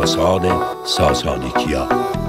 داستان ساسانیکیا.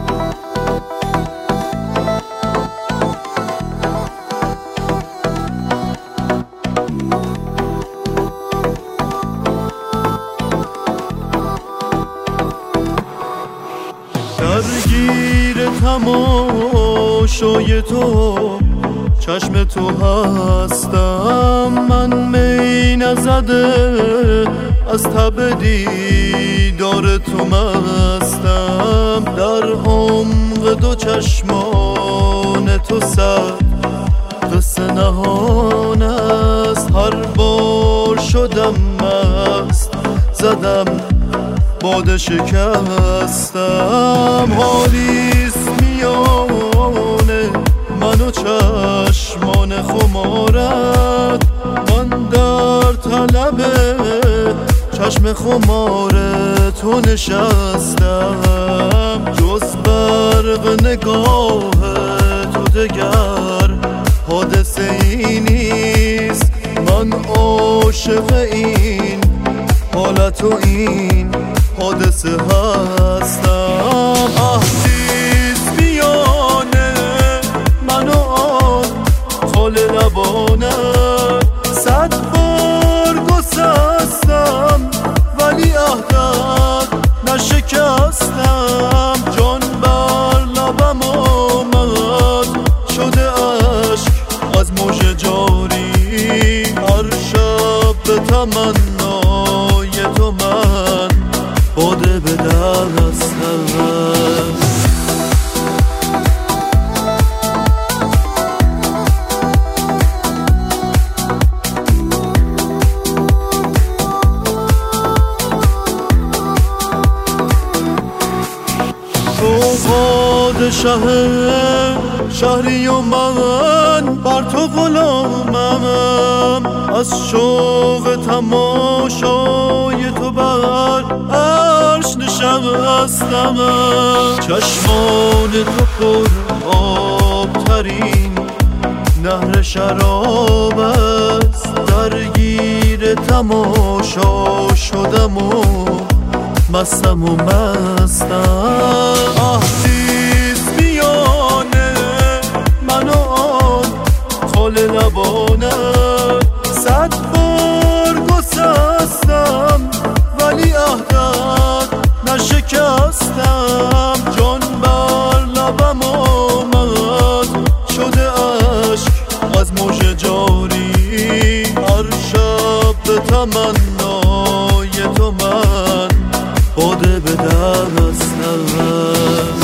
درگیر تماشای تو چشم تو هستم، من می نزده از تب دیدار تو مستم. در عمق دو چشمان تو صد قصه نهان است، هر بار شدم مست زدم باده شکستم. حالیست میانه من و چشمان خمارت، من در طلب چشم خمار تو نشستم. جز برق نگاه تو دگر حادثه ای نیست، من عاشق این حالت و این حادثه هستم. عهدیست میانه من و آن خال لبانت، 100 بار گسستم ولی عهدت نشکستم. جان بر لبم آمد شده عشق از موج جاری، هر شب به تمنای تو من باده به دستم. تو پادشه شهری و من بر تو غلامم، از شوق تماشای تو بر عرش نشستم. چشمان تو پر آب ترین نهر شراب است، درگیر تماشا شدم و مستم و مستم. عهدیست میانه من و آن خال لبانت، 100 بار گسستم ولی عهدت نشکستم. جان بر لبم آمد شده عشق از موج جاری، هر شب به تمنای تو من باده به دستم.